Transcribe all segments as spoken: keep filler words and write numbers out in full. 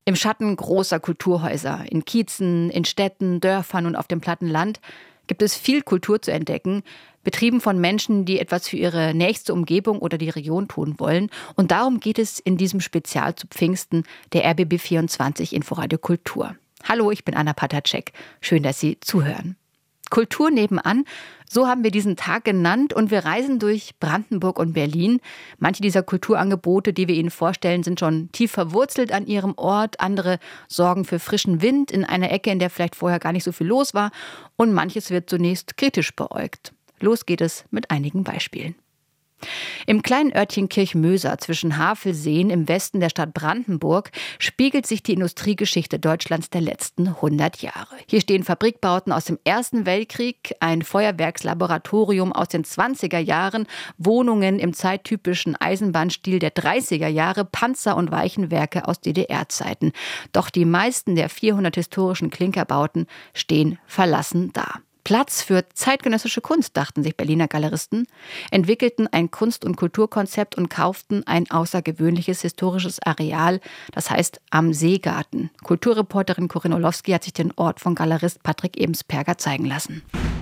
Im Schatten großer Kulturhäuser, in Kiezen, in Städten, Dörfern und auf dem platten Land gibt es viel Kultur zu entdecken, betrieben von Menschen, die etwas für ihre nächste Umgebung oder die Region tun wollen. Und darum geht es in diesem Spezial zu Pfingsten der R B B vierundzwanzig Inforadio Kultur. Hallo, ich bin Anna Patacek. Schön, dass Sie zuhören. Kultur nebenan, so haben wir diesen Tag genannt, und wir reisen durch Brandenburg und Berlin. Manche dieser Kulturangebote, die wir Ihnen vorstellen, sind schon tief verwurzelt an ihrem Ort. Andere sorgen für frischen Wind in einer Ecke, in der vielleicht vorher gar nicht so viel los war. Und manches wird zunächst kritisch beäugt. Los geht es mit einigen Beispielen. Im kleinen Örtchen Kirchmöser zwischen Havelseen im Westen der Stadt Brandenburg spiegelt sich die Industriegeschichte Deutschlands der letzten hundert Jahre. Hier stehen Fabrikbauten aus dem Ersten Weltkrieg, ein Feuerwerkslaboratorium aus den zwanziger Jahren, Wohnungen im zeittypischen Eisenbahnstil der dreißiger Jahre, Panzer und Weichenwerke aus D D R-Zeiten. Doch die meisten der vierhundert historischen Klinkerbauten stehen verlassen da. Platz für zeitgenössische Kunst, dachten sich Berliner Galeristen, entwickelten ein Kunst- und Kulturkonzept und kauften ein außergewöhnliches historisches Areal, das heißt Am Seegarten. Kulturreporterin Corinne Orlowski hat sich den Ort von Galerist Patrick Ebensberger zeigen lassen.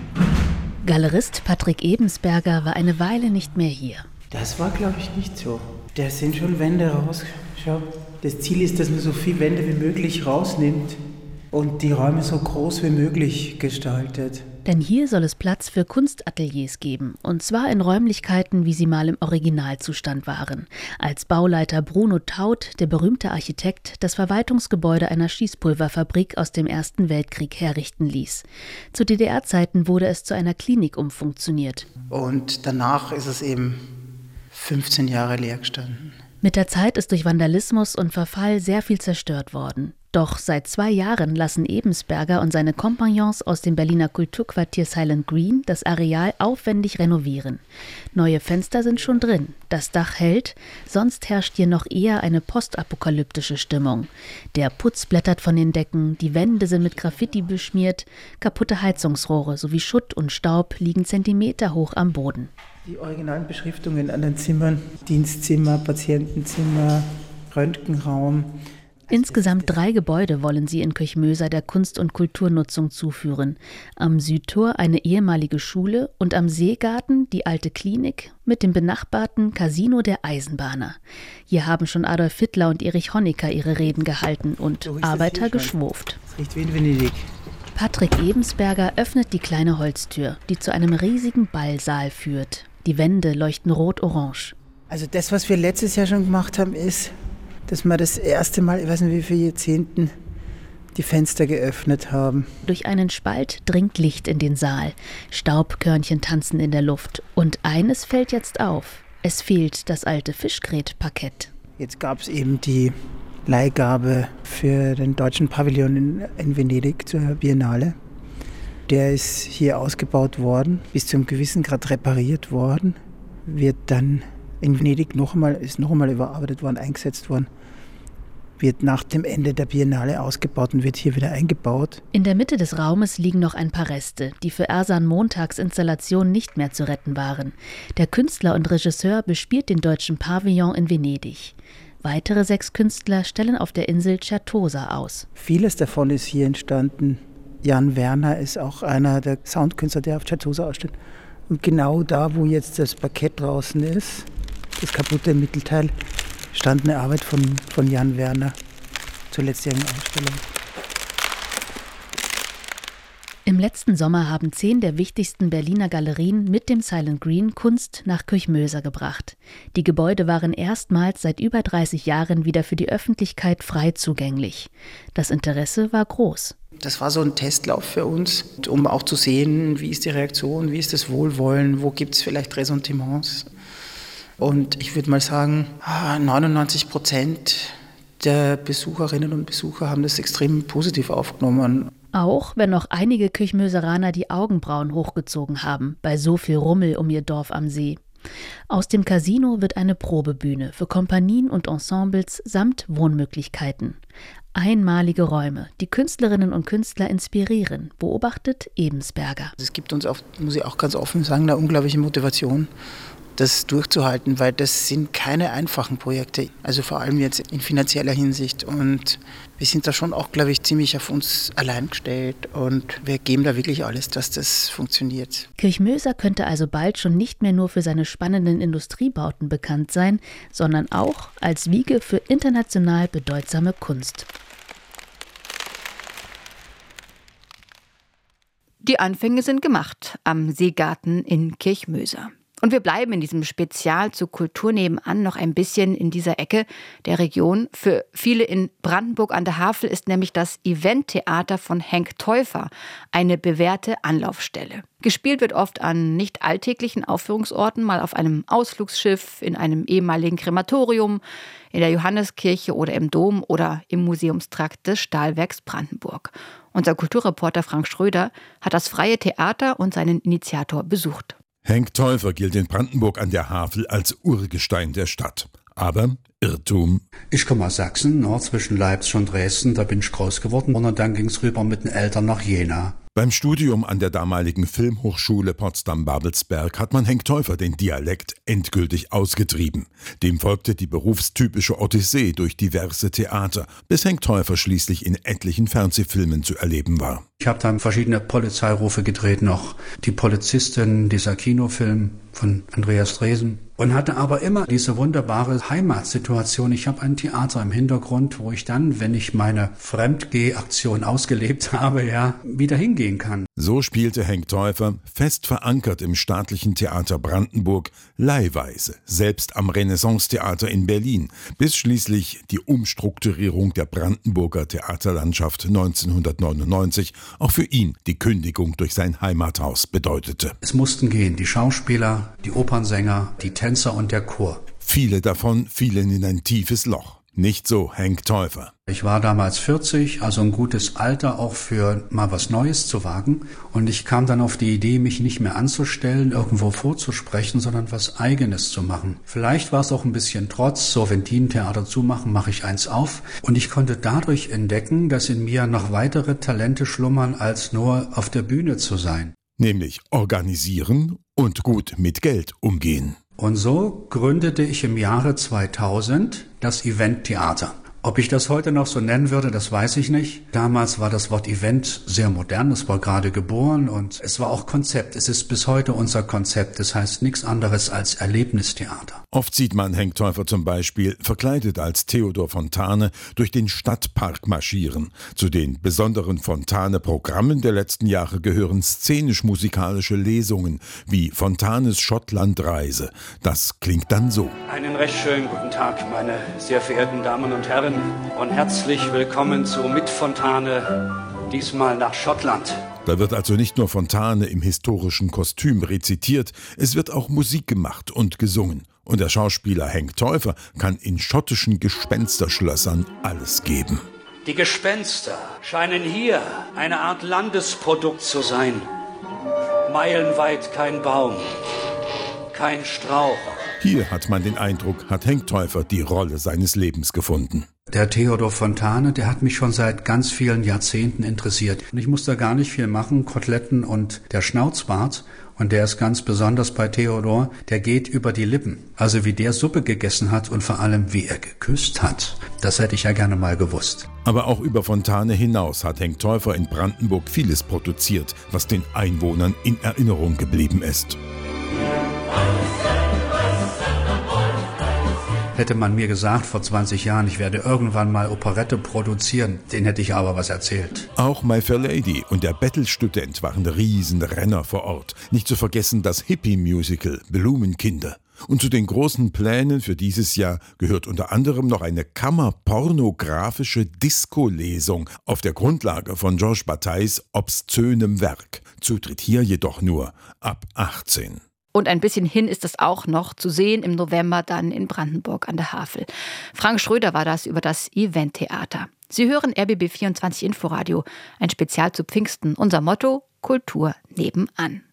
Galerist Patrick Ebensberger war eine Weile nicht mehr hier. Das war, glaube ich, nicht so. Da sind schon Wände raus. Schau, das Ziel ist, dass man so viele Wände wie möglich rausnimmt und die Räume so groß wie möglich gestaltet. Denn hier soll es Platz für Kunstateliers geben, und zwar in Räumlichkeiten, wie sie mal im Originalzustand waren. Als Bauleiter Bruno Taut, der berühmte Architekt, das Verwaltungsgebäude einer Schießpulverfabrik aus dem Ersten Weltkrieg herrichten ließ. Zu D D R-Zeiten wurde es zu einer Klinik umfunktioniert. Und danach ist es eben fünfzehn Jahre leer gestanden. Mit der Zeit ist durch Vandalismus und Verfall sehr viel zerstört worden. Doch seit zwei Jahren lassen Ebensberger und seine Kompagnons aus dem Berliner Kulturquartier Silent Green das Areal aufwendig renovieren. Neue Fenster sind schon drin, das Dach hält, sonst herrscht hier noch eher eine postapokalyptische Stimmung. Der Putz blättert von den Decken, die Wände sind mit Graffiti beschmiert, kaputte Heizungsrohre sowie Schutt und Staub liegen Zentimeter hoch am Boden. Die originalen Beschriftungen an den Zimmern, Dienstzimmer, Patientenzimmer, Röntgenraum. Insgesamt drei Gebäude wollen sie in Kirchmöser der Kunst- und Kulturnutzung zuführen. Am Südtor eine ehemalige Schule und am Seegarten die alte Klinik mit dem benachbarten Casino der Eisenbahner. Hier haben schon Adolf Hitler und Erich Honecker ihre Reden gehalten und Arbeiter geschwurft. Es riecht wie in Venedig. Patrick Ebensberger öffnet die kleine Holztür, die zu einem riesigen Ballsaal führt. Die Wände leuchten rot-orange. Also das, was wir letztes Jahr schon gemacht haben, ist, dass wir das erste Mal, ich weiß nicht wie viele Jahrzehnten, die Fenster geöffnet haben. Durch einen Spalt dringt Licht in den Saal. Staubkörnchen tanzen in der Luft. Und eines fällt jetzt auf. Es fehlt das alte Fischgrätparkett. Jetzt gab es eben die Leihgabe für den deutschen Pavillon in, in Venedig zur Biennale. Der ist hier ausgebaut worden, bis zu einem gewissen Grad repariert worden, wird dann in Venedig noch einmal, ist noch einmal überarbeitet worden, eingesetzt worden, wird nach dem Ende der Biennale ausgebaut und wird hier wieder eingebaut. In der Mitte des Raumes liegen noch ein paar Reste, die für Ersan Montags Installation nicht mehr zu retten waren. Der Künstler und Regisseur bespielt den deutschen Pavillon in Venedig. Weitere sechs Künstler stellen auf der Insel Certosa aus. Vieles davon ist hier entstanden. Jan Werner ist auch einer der Soundkünstler, der auf Certosa ausstellt. Und genau da, wo jetzt das Parkett draußen ist, das kaputte Mittelteil, stand eine Arbeit von, von Jan Werner zur letztjährigen Ausstellung. Im letzten Sommer haben zehn der wichtigsten Berliner Galerien mit dem Silent Green Kunst nach Kirchmöser gebracht. Die Gebäude waren erstmals seit über dreißig Jahren wieder für die Öffentlichkeit frei zugänglich. Das Interesse war groß. Das war so ein Testlauf für uns, um auch zu sehen, wie ist die Reaktion, wie ist das Wohlwollen, wo gibt es vielleicht Ressentiments. Und ich würde mal sagen, neunundneunzig Prozent der Besucherinnen und Besucher haben das extrem positiv aufgenommen. Auch wenn noch einige Kirchmöseraner die Augenbrauen hochgezogen haben, bei so viel Rummel um ihr Dorf am See. Aus dem Casino wird eine Probebühne für Kompanien und Ensembles samt Wohnmöglichkeiten. Einmalige Räume, die Künstlerinnen und Künstler inspirieren, beobachtet Ebensberger. Es gibt uns, auch, muss ich auch ganz offen sagen, eine unglaubliche Motivation. das durchzuhalten, weil das sind keine einfachen Projekte, also vor allem jetzt in finanzieller Hinsicht. Und wir sind da schon auch, glaube ich, ziemlich auf uns allein gestellt und wir geben da wirklich alles, dass das funktioniert. Kirchmöser könnte also bald schon nicht mehr nur für seine spannenden Industriebauten bekannt sein, sondern auch als Wiege für international bedeutsame Kunst. Die Anfänge sind gemacht am Seegarten in Kirchmöser. Und wir bleiben in diesem Spezial zu Kultur nebenan noch ein bisschen in dieser Ecke der Region. Für viele in Brandenburg an der Havel ist nämlich das Eventtheater von Henk Teufer eine bewährte Anlaufstelle. Gespielt wird oft an nicht alltäglichen Aufführungsorten, mal auf einem Ausflugsschiff, in einem ehemaligen Krematorium, in der Johanneskirche oder im Dom oder im Museumstrakt des Stahlwerks Brandenburg. Unser Kulturreporter Frank Schröder hat das Freie Theater und seinen Initiator besucht. Henk Teufer gilt in Brandenburg an der Havel als Urgestein der Stadt. Aber Irrtum. Ich komme aus Sachsen, no, zwischen Leipzig und Dresden, da bin ich groß geworden. Und dann ging es rüber mit den Eltern nach Jena. Beim Studium an der damaligen Filmhochschule Potsdam-Babelsberg hat man Henk Teufer den Dialekt endgültig ausgetrieben. Dem folgte die berufstypische Odyssee durch diverse Theater, bis Henk Teufer schließlich in etlichen Fernsehfilmen zu erleben war. Ich habe dann verschiedene Polizeirufe gedreht, noch die Polizistin, dieser Kinofilm von Andreas Dresen. Und hatte aber immer diese wunderbare Heimatsituation. Ich habe ein Theater im Hintergrund, wo ich dann, wenn ich meine Fremdgeh-Aktion ausgelebt habe, ja, wieder hingehen kann. So spielte Henk Teufer, fest verankert im Staatlichen Theater Brandenburg, leihweise, selbst am Renaissance-Theater in Berlin, bis schließlich die Umstrukturierung der Brandenburger Theaterlandschaft neunzehnhundertneunundneunzig auch für ihn die Kündigung durch sein Heimathaus bedeutete. Es mussten gehen die Schauspieler, die Opernsänger, die Tänzer und der Chor. Viele davon fielen in ein tiefes Loch. Nicht so Henk Teufer. Ich war damals vierzig, also ein gutes Alter auch für mal was Neues zu wagen. Und ich kam dann auf die Idee, mich nicht mehr anzustellen, irgendwo vorzusprechen, sondern was Eigenes zu machen. Vielleicht war es auch ein bisschen Trotz, so wenn die ein Theater zumachen, mache ich eins auf. Und ich konnte dadurch entdecken, dass in mir noch weitere Talente schlummern, als nur auf der Bühne zu sein. Nämlich organisieren und gut mit Geld umgehen. Und so gründete ich im Jahre zweitausend das Eventtheater. Ob ich das heute noch so nennen würde, das weiß ich nicht. Damals war das Wort Event sehr modern, es war gerade geboren und es war auch Konzept. Es ist bis heute unser Konzept, das heißt nichts anderes als Erlebnistheater. Oft sieht man Henk Teufer zum Beispiel verkleidet als Theodor Fontane durch den Stadtpark marschieren. Zu den besonderen Fontane-Programmen der letzten Jahre gehören szenisch-musikalische Lesungen wie Fontanes Schottlandreise. Das klingt dann so. Einen recht schönen guten Tag, meine sehr verehrten Damen und Herren, und herzlich willkommen zu Mit Fontane, diesmal nach Schottland. Da wird also nicht nur Fontane im historischen Kostüm rezitiert, es wird auch Musik gemacht und gesungen. Und der Schauspieler Henk Teufer kann in schottischen Gespensterschlössern alles geben. Die Gespenster scheinen hier eine Art Landesprodukt zu sein. Meilenweit kein Baum, kein Strauch. Hier hat man den Eindruck, hat Henk Teufer die Rolle seines Lebens gefunden. Der Theodor Fontane, der hat mich schon seit ganz vielen Jahrzehnten interessiert. Und ich muss da gar nicht viel machen, Koteletten und der Schnauzbart. Und der ist ganz besonders bei Theodor, der geht über die Lippen. Also wie der Suppe gegessen hat und vor allem wie er geküsst hat. Das hätte ich ja gerne mal gewusst. Aber auch über Fontane hinaus hat Henk Teufer in Brandenburg vieles produziert, was den Einwohnern in Erinnerung geblieben ist. Hätte man mir gesagt vor zwanzig Jahren, ich werde irgendwann mal Operette produzieren, den hätte ich aber was erzählt. Auch My Fair Lady und der Bettelstudent waren Riesenrenner vor Ort. Nicht zu vergessen das Hippie-Musical Blumenkinder. Und zu den großen Plänen für dieses Jahr gehört unter anderem noch eine kammerpornografische Disco-Lesung auf der Grundlage von Georges Batailles obszönem Werk. Zutritt hier jedoch nur ab achtzehn. Und ein bisschen hin ist es auch noch zu sehen im November dann in Brandenburg an der Havel. Frank Schröder war das über das Eventtheater. Sie hören R B B vierundzwanzig Inforadio, ein Spezial zu Pfingsten. Unser Motto: Kultur nebenan.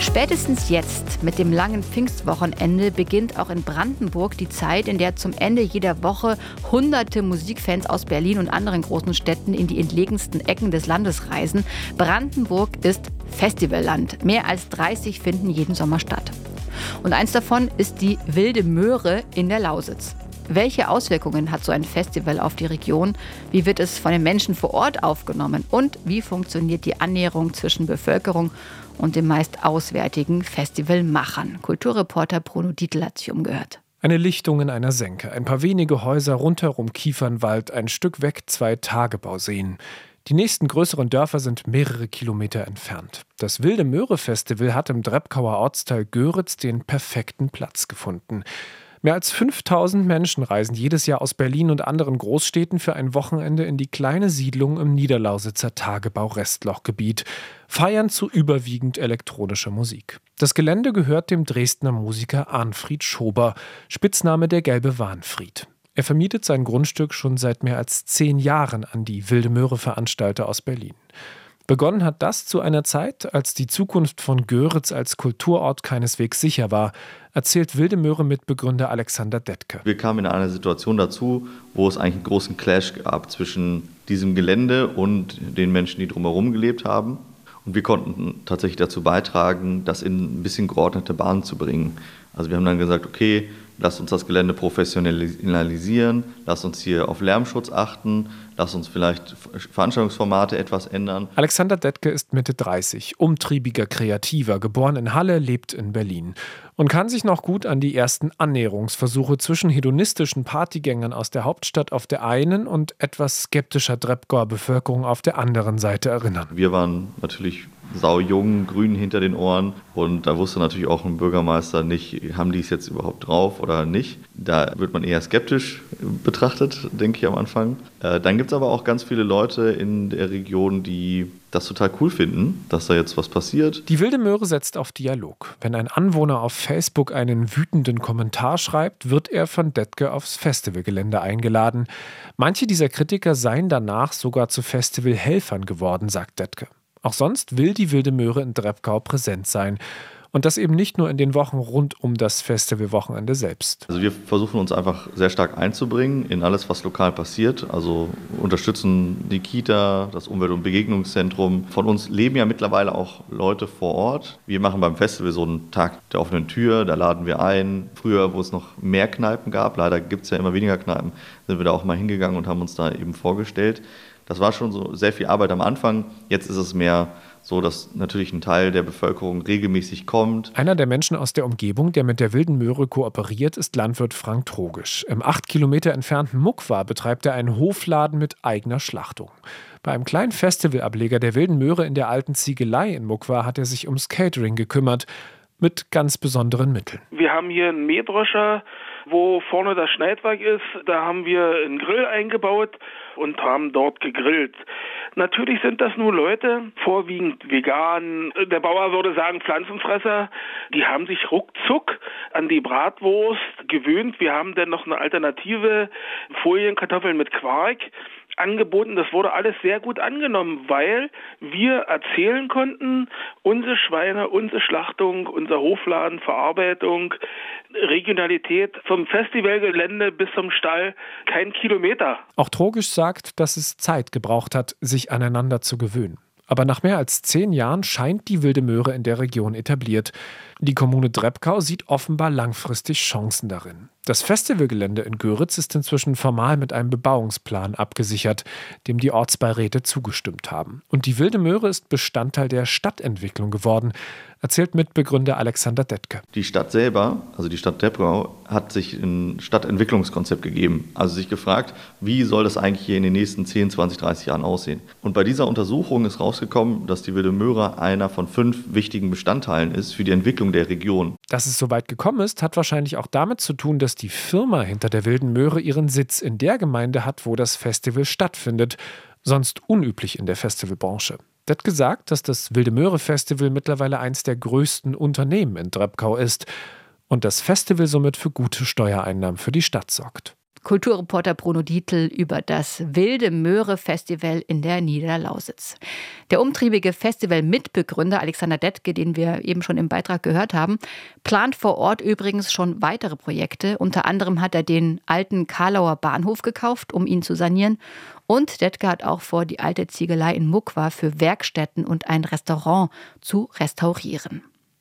Spätestens jetzt, mit dem langen Pfingstwochenende, beginnt auch in Brandenburg die Zeit, in der zum Ende jeder Woche hunderte Musikfans aus Berlin und anderen großen Städten in die entlegensten Ecken des Landes reisen. Brandenburg ist Festivalland. Mehr als dreißig finden jeden Sommer statt. Und eins davon ist die Wilde Möhre in der Lausitz. Welche Auswirkungen hat so ein Festival auf die Region? Wie wird es von den Menschen vor Ort aufgenommen? Und wie funktioniert die Annäherung zwischen Bevölkerung und den meist auswärtigen Festivalmachern? Kulturreporter Bruno Dietl hat sich umgehört. Eine Lichtung in einer Senke, ein paar wenige Häuser, rundherum Kiefernwald, ein Stück weg zwei Tagebauseen. Die nächsten größeren Dörfer sind mehrere Kilometer entfernt. Das Wilde Möhre Festival hat im Drebkauer Ortsteil Göritz den perfekten Platz gefunden. Mehr als fünftausend Menschen reisen jedes Jahr aus Berlin und anderen Großstädten für ein Wochenende in die kleine Siedlung im Niederlausitzer Tagebau-Restlochgebiet, feiern zu überwiegend elektronischer Musik. Das Gelände gehört dem Dresdner Musiker Arnfried Schober, Spitzname der Gelbe Wahnfried. Er vermietet sein Grundstück schon seit mehr als zehn Jahren an die Wilde Möhre-Veranstalter aus Berlin. Begonnen hat das zu einer Zeit, als die Zukunft von Göritz als Kulturort keineswegs sicher war, erzählt Wilde Möhre-Mitbegründer Alexander Detke. Wir kamen in eine Situation dazu, wo es eigentlich einen großen Clash gab zwischen diesem Gelände und den Menschen, die drumherum gelebt haben. Und wir konnten tatsächlich dazu beitragen, das in ein bisschen geordnete Bahnen zu bringen. Also wir haben dann gesagt, okay, lasst uns das Gelände professionalisieren, lasst uns hier auf Lärmschutz achten, lasst uns vielleicht Veranstaltungsformate etwas ändern. Alexander Detke ist Mitte dreißig, umtriebiger Kreativer, geboren in Halle, lebt in Berlin und kann sich noch gut an die ersten Annäherungsversuche zwischen hedonistischen Partygängern aus der Hauptstadt auf der einen und etwas skeptischer Drebkauer Bevölkerung auf der anderen Seite erinnern. Wir waren natürlich saujung, grün hinter den Ohren und da wusste natürlich auch ein Bürgermeister nicht, haben die es jetzt überhaupt drauf oder nicht. Da wird man eher skeptisch betrachtet, denke ich am Anfang. Äh, dann gibt es aber auch ganz viele Leute in der Region, die das total cool finden, dass da jetzt was passiert. Die Wilde Möhre setzt auf Dialog. Wenn ein Anwohner auf Facebook einen wütenden Kommentar schreibt, wird er von Detke aufs Festivalgelände eingeladen. Manche dieser Kritiker seien danach sogar zu Festivalhelfern geworden, sagt Detke. Auch sonst will die Wilde Möhre in Drebkau präsent sein. Und das eben nicht nur in den Wochen rund um das Festivalwochenende selbst. Also wir versuchen uns einfach sehr stark einzubringen in alles, was lokal passiert. Also unterstützen die Kita, das Umwelt- und Begegnungszentrum. Von uns leben ja mittlerweile auch Leute vor Ort. Wir machen beim Festival so einen Tag der offenen Tür, da laden wir ein. Früher, wo es noch mehr Kneipen gab, leider gibt es ja immer weniger Kneipen, sind wir da auch mal hingegangen und haben uns da eben vorgestellt. Das war schon so sehr viel Arbeit am Anfang. Jetzt ist es mehr so, dass natürlich ein Teil der Bevölkerung regelmäßig kommt. Einer der Menschen aus der Umgebung, der mit der Wilden Möhre kooperiert, ist Landwirt Frank Trogisch. Im acht Kilometer entfernten Muckwa betreibt er einen Hofladen mit eigener Schlachtung. Bei einem kleinen Festivalableger der Wilden Möhre in der alten Ziegelei in Muckwa hat er sich ums Catering gekümmert, mit ganz besonderen Mitteln. Wir haben hier einen Mähdrescher, wo vorne das Schneidwerk ist. Da haben wir einen Grill eingebaut und haben dort gegrillt. Natürlich sind das nur Leute, vorwiegend vegan, der Bauer würde sagen Pflanzenfresser, die haben sich ruckzuck an die Bratwurst gewöhnt. Wir haben dann noch eine Alternative, Folienkartoffeln mit Quark, angeboten. Das wurde alles sehr gut angenommen, weil wir erzählen konnten, unsere Schweine, unsere Schlachtung, unser Hofladen, Verarbeitung, Regionalität, vom Festivalgelände bis zum Stall, kein Kilometer. Auch Trogisch sagt, dass es Zeit gebraucht hat, sich aneinander zu gewöhnen. Aber nach mehr als zehn Jahren scheint die Wilde Möhre in der Region etabliert. Die Kommune Drebkau sieht offenbar langfristig Chancen darin. Das Festivalgelände in Göritz ist inzwischen formal mit einem Bebauungsplan abgesichert, dem die Ortsbeiräte zugestimmt haben. Und die Wilde Möhre ist Bestandteil der Stadtentwicklung geworden, erzählt Mitbegründer Alexander Detke. Die Stadt selber, also die Stadt Drebkau, hat sich ein Stadtentwicklungskonzept gegeben. Also sich gefragt, wie soll das eigentlich hier in den nächsten zehn, zwanzig, dreißig Jahren aussehen? Und bei dieser Untersuchung ist rausgekommen, dass die Wilde Möhre einer von fünf wichtigen Bestandteilen ist für die Entwicklung der Region. Dass es so weit gekommen ist, hat wahrscheinlich auch damit zu tun, dass die Firma hinter der Wilden Möhre ihren Sitz in der Gemeinde hat, wo das Festival stattfindet. Sonst unüblich in der Festivalbranche. Detke sagt, dass das Wilde Möhre Festival mittlerweile eins der größten Unternehmen in Drebkau ist und das Festival somit für gute Steuereinnahmen für die Stadt sorgt. Kulturreporter Bruno Dietl über das Wilde Möhre Festival in der Niederlausitz. Der umtriebige Festival-Mitbegründer Alexander Dettke, den wir eben schon im Beitrag gehört haben, plant vor Ort übrigens schon weitere Projekte. Unter anderem hat er den alten Karlauer Bahnhof gekauft, um ihn zu sanieren. Und Dettke hat auch vor, die alte Ziegelei in Muckwa für Werkstätten und ein Restaurant zu restaurieren.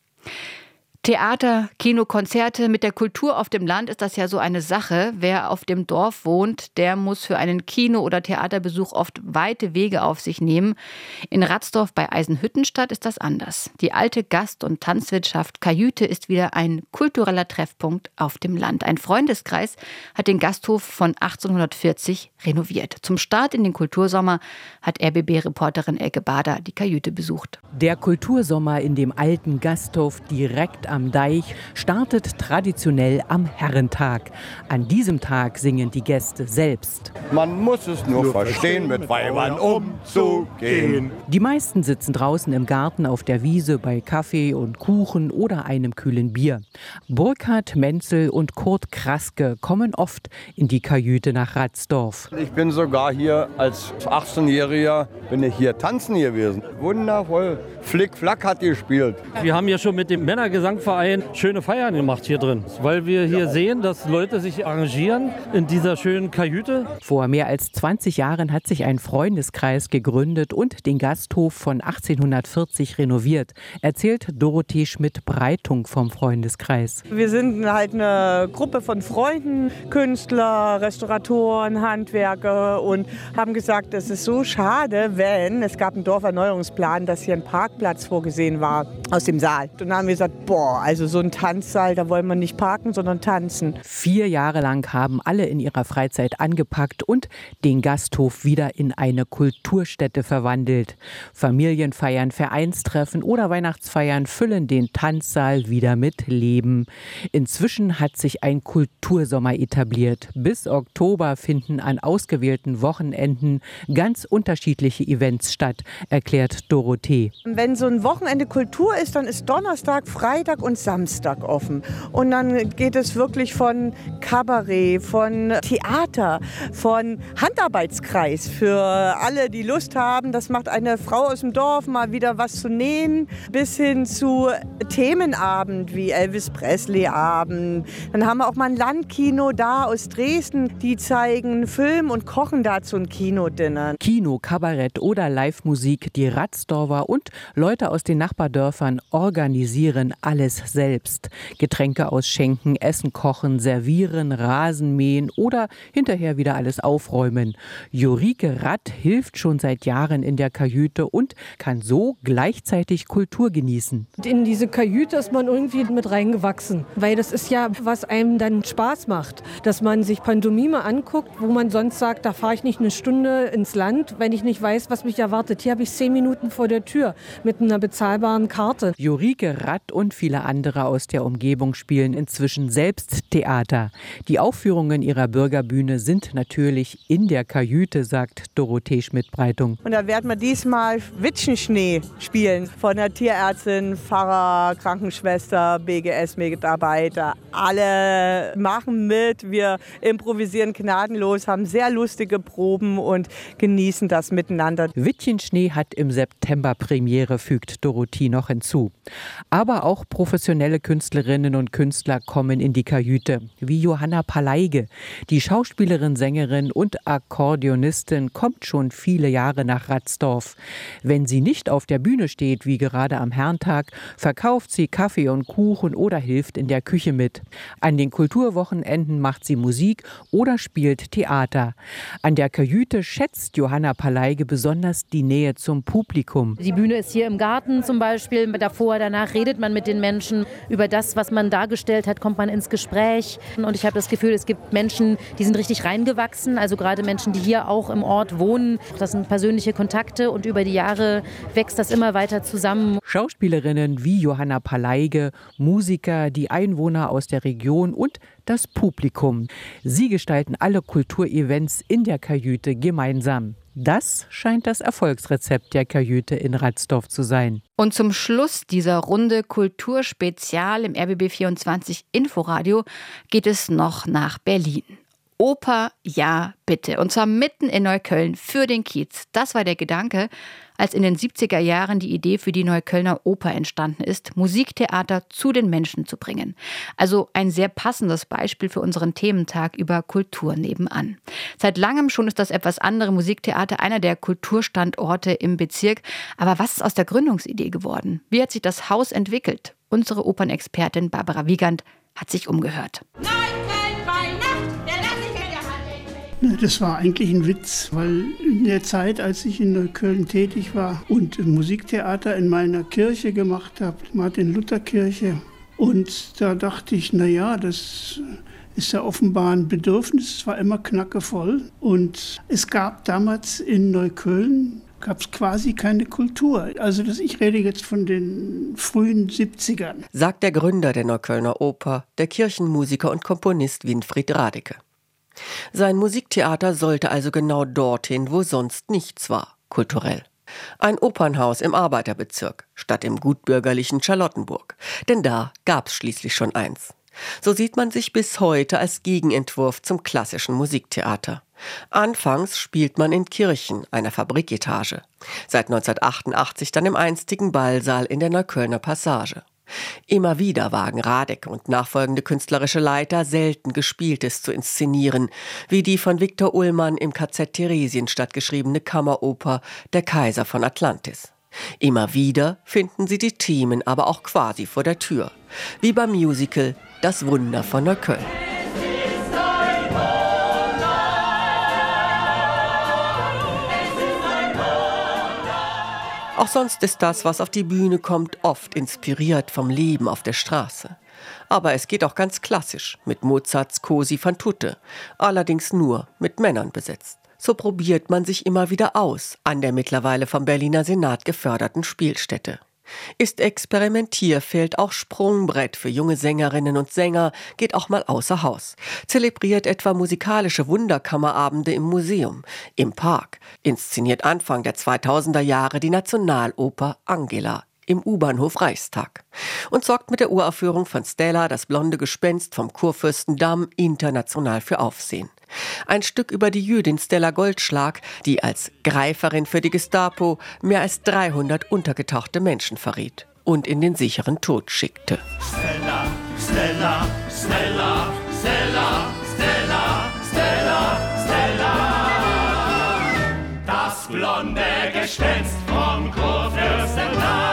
Theater, Kino, Konzerte, mit der Kultur auf dem Land ist das ja so eine Sache. Wer auf dem Dorf wohnt, der muss für einen Kino- oder Theaterbesuch oft weite Wege auf sich nehmen. In Ratsdorf bei Eisenhüttenstadt ist das anders. Die alte Gast- und Tanzwirtschaft Kajüte ist wieder ein kultureller Treffpunkt auf dem Land. Ein Freundeskreis hat den Gasthof von achtzehnhundertvierzig renoviert. Zum Start in den Kultursommer hat R B B-Reporterin Elke Bader die Kajüte besucht. Der Kultursommer in dem alten Gasthof direkt am Deich startet traditionell am Herrentag. An diesem Tag singen die Gäste selbst. Man muss es nur, nur verstehen, mit Weibern umzugehen. Die meisten sitzen draußen im Garten auf der Wiese bei Kaffee und Kuchen oder einem kühlen Bier. Burkhard Menzel und Kurt Kraske kommen oft in die Kajüte nach Ratsdorf. Ich bin sogar hier als achtzehnjähriger bin ich hier tanzen gewesen. Wundervoll. Flick-Flack hat gespielt. Wir haben ja schon mit dem Männergesangverein schöne Feiern gemacht hier drin, weil wir hier sehen, dass Leute sich arrangieren in dieser schönen Kajüte. Vor mehr als zwanzig Jahren hat sich ein Freundeskreis gegründet und den Gasthof von achtzehnhundertvierzig renoviert, erzählt Dorothee Schmidt-Breitung vom Freundeskreis. Wir sind halt eine Gruppe von Freunden, Künstler, Restauratoren, Handwerker und haben gesagt, es ist so schade, wenn, es gab einen Dorferneuerungsplan, dass hier ein Parkplatz vorgesehen war aus dem Saal. Und dann haben wir gesagt, boah, also so ein Tanzsaal, da wollen wir nicht parken, sondern tanzen. Vier Jahre lang haben alle in ihrer Freizeit angepackt und den Gasthof wieder in eine Kulturstätte verwandelt. Familienfeiern, Vereinstreffen oder Weihnachtsfeiern füllen den Tanzsaal wieder mit Leben. Inzwischen hat sich ein Kultursommer etabliert. Bis Oktober finden an ausgewählten Wochenenden ganz unterschiedliche Events statt, erklärt Dorothee. Wenn so ein Wochenende Kultur ist, dann ist Donnerstag, Freitag und Samstag offen. Und dann geht es wirklich von Kabarett, von Theater, von Handarbeitskreis für alle, die Lust haben. Das macht eine Frau aus dem Dorf mal wieder was zu nähen, bis hin zu Themenabend wie Elvis Presley Abend. Dann haben wir auch mal ein Landkino da aus Dresden, die zeigen Film und kochen dazu ein Kinodinner. Kino, Kabarett oder Live-Musik, die Ratsdorfer und Leute aus den Nachbardörfern organisieren alles selbst. Getränke ausschenken, Essen kochen, servieren, Rasen mähen oder hinterher wieder alles aufräumen. Jorike Ratt hilft schon seit Jahren in der Kajüte und kann so gleichzeitig Kultur genießen. In diese Kajüte ist man irgendwie mit reingewachsen, weil das ist ja, was einem dann Spaß macht, dass man sich Pantomime anguckt, wo man sonst sagt, da fahre ich nicht eine Stunde ins Land, wenn ich nicht weiß, was mich erwartet. Hier habe ich zehn Minuten vor der Tür mit einer bezahlbaren Karte. Jorike Ratt und viele andere aus der Umgebung spielen inzwischen selbst Theater. Die Aufführungen ihrer Bürgerbühne sind natürlich in der Kajüte, sagt Dorothee Schmidt-Breitung. Und da werden wir diesmal Witschenschnee spielen. Von der Tierärztin, Pfarrer, Krankenschwester, B G S-Mitarbeiter. Alle machen mit. Wir improvisieren gnadenlos, haben sehr lustige Proben und genießen das miteinander. Wittchenschnee hat im September Premiere, fügt Dorothee noch hinzu. Aber auch professionelle Künstlerinnen und Künstler kommen in die Kajüte, wie Johanna Paleige. Die Schauspielerin, Sängerin und Akkordeonistin kommt schon viele Jahre nach Ratsdorf. Wenn sie nicht auf der Bühne steht, wie gerade am Herrentag, verkauft sie Kaffee und Kuchen oder hilft in der Küche mit. An den Kulturwochenenden macht sie Musik oder spielt Theater. An der Kajüte schätzt Johanna Paleige besonders die Nähe zum Publikum. Die Bühne ist hier im Garten zum Beispiel. Davor, danach redet man mit den Menschen. Über das, was man dargestellt hat, kommt man ins Gespräch. Und ich habe das Gefühl, es gibt Menschen, die sind richtig reingewachsen. Also gerade Menschen, die hier auch im Ort wohnen. Das sind persönliche Kontakte und über die Jahre wächst das immer weiter zusammen. Schauspielerinnen wie Johanna Paleige, Musiker, die Einwohner aus der Region und das Publikum. Sie gestalten alle Kulturevents in der Kajüte gemeinsam. Das scheint das Erfolgsrezept der Kajüte in Ratsdorf zu sein. Und zum Schluss dieser Runde Kulturspezial im R B B vierundzwanzig Inforadio geht es noch nach Berlin. Oper, ja, bitte. Und zwar mitten in Neukölln für den Kiez. Das war der Gedanke, als in den siebziger Jahren die Idee für die Neuköllner Oper entstanden ist, Musiktheater zu den Menschen zu bringen. Also ein sehr passendes Beispiel für unseren Thementag über Kultur nebenan. Seit langem schon ist das etwas andere Musiktheater einer der Kulturstandorte im Bezirk. Aber was ist aus der Gründungsidee geworden? Wie hat sich das Haus entwickelt? Unsere Opernexpertin Barbara Wiegand hat sich umgehört. Das war eigentlich ein Witz, weil in der Zeit, als ich in Neukölln tätig war und Musiktheater in meiner Kirche gemacht habe, Martin-Luther-Kirche, und da dachte ich, naja, das ist ja offenbar ein Bedürfnis, es war immer knackevoll. Und es gab damals in Neukölln, gab es quasi keine Kultur. Also das, ich rede jetzt von den frühen siebzigern. Sagt der Gründer der Neuköllner Oper, der Kirchenmusiker und Komponist Winfried Radeke. Sein Musiktheater sollte also genau dorthin, wo sonst nichts war, kulturell. Ein Opernhaus im Arbeiterbezirk, statt im gutbürgerlichen Charlottenburg. Denn da gab's schließlich schon eins. So sieht man sich bis heute als Gegenentwurf zum klassischen Musiktheater. Anfangs spielt man in Kirchen, einer Fabriketage. Seit neunzehnhundertachtundachtzig dann im einstigen Ballsaal in der Neuköllner Passage. Immer wieder wagen Radeke und nachfolgende künstlerische Leiter selten Gespieltes zu inszenieren, wie die von Viktor Ullmann im K Z Theresienstadt geschriebene Kammeroper Der Kaiser von Atlantis. Immer wieder finden sie die Themen aber auch quasi vor der Tür, wie beim Musical Das Wunder von Neukölln. Auch sonst ist das, was auf die Bühne kommt, oft inspiriert vom Leben auf der Straße. Aber es geht auch ganz klassisch, mit Mozarts Cosi fan tutte, allerdings nur mit Männern besetzt. So probiert man sich immer wieder aus an der mittlerweile vom Berliner Senat geförderten Spielstätte. Ist Experimentierfeld auch Sprungbrett für junge Sängerinnen und Sänger, geht auch mal außer Haus. Zelebriert etwa musikalische Wunderkammerabende im Museum, im Park. Inszeniert Anfang der zweitausender Jahre die Nationaloper Angela im U-Bahnhof Reichstag. Und sorgt mit der Uraufführung von Stella, das blonde Gespenst vom Kurfürstendamm, international für Aufsehen. Ein Stück über die Jüdin Stella Goldschlag, die als Greiferin für die Gestapo mehr als dreihundert untergetauchte Menschen verriet und in den sicheren Tod schickte. Stella, Stella, Stella, Stella, Stella, Stella, Stella. Das blonde Gespenst vom Kurfürstendamm.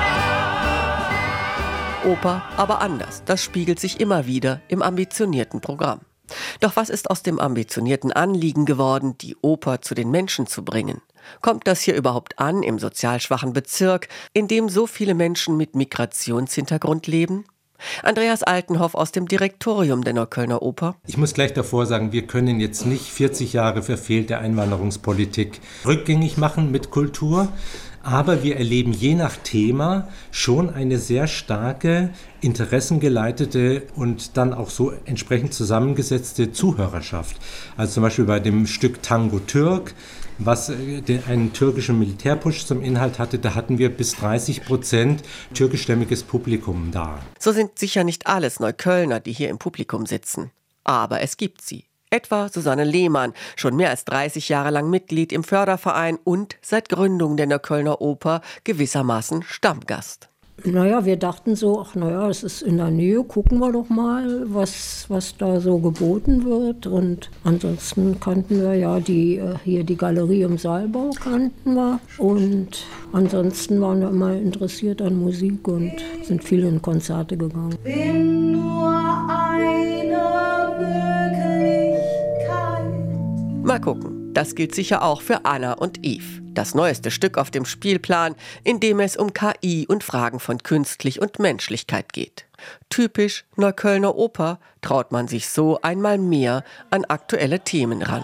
Oper, aber anders. Das spiegelt sich immer wieder im ambitionierten Programm. Doch was ist aus dem ambitionierten Anliegen geworden, die Oper zu den Menschen zu bringen? Kommt das hier überhaupt an im sozial schwachen Bezirk, in dem so viele Menschen mit Migrationshintergrund leben? Andreas Altenhoff aus dem Direktorium der Neuköllner Oper. Ich muss gleich davor sagen, wir können jetzt nicht vierzig Jahre verfehlte Einwanderungspolitik rückgängig machen mit Kultur. Aber wir erleben je nach Thema schon eine sehr starke, interessengeleitete und dann auch so entsprechend zusammengesetzte Zuhörerschaft. Also zum Beispiel bei dem Stück Tango Türk, was einen türkischen Militärputsch zum Inhalt hatte, da hatten wir bis dreißig Prozent türkischstämmiges Publikum da. So sind sicher nicht alles Neuköllner, die hier im Publikum sitzen. Aber es gibt sie. Etwa Susanne Lehmann, schon mehr als dreißig Jahre lang Mitglied im Förderverein und seit Gründung der Neuköllner Oper gewissermaßen Stammgast. Naja, wir dachten so, ach naja, es ist in der Nähe, gucken wir doch mal, was, was da so geboten wird. Und ansonsten kannten wir ja die, hier die Galerie im Saalbau kannten wir. Und ansonsten waren wir immer interessiert an Musik und sind viel in Konzerte gegangen. Bin nur eine Möglichkeit. Mal gucken, das gilt sicher auch für Anna und Eve. Das neueste Stück auf dem Spielplan, in dem es um K I und Fragen von Künstlich und Menschlichkeit geht. Typisch Neuköllner Oper traut man sich so einmal mehr an aktuelle Themen ran.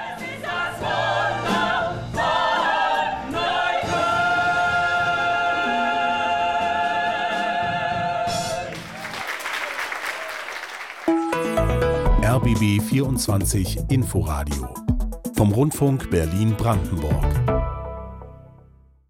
R B B vierundzwanzig Inforadio vom Rundfunk Berlin-Brandenburg.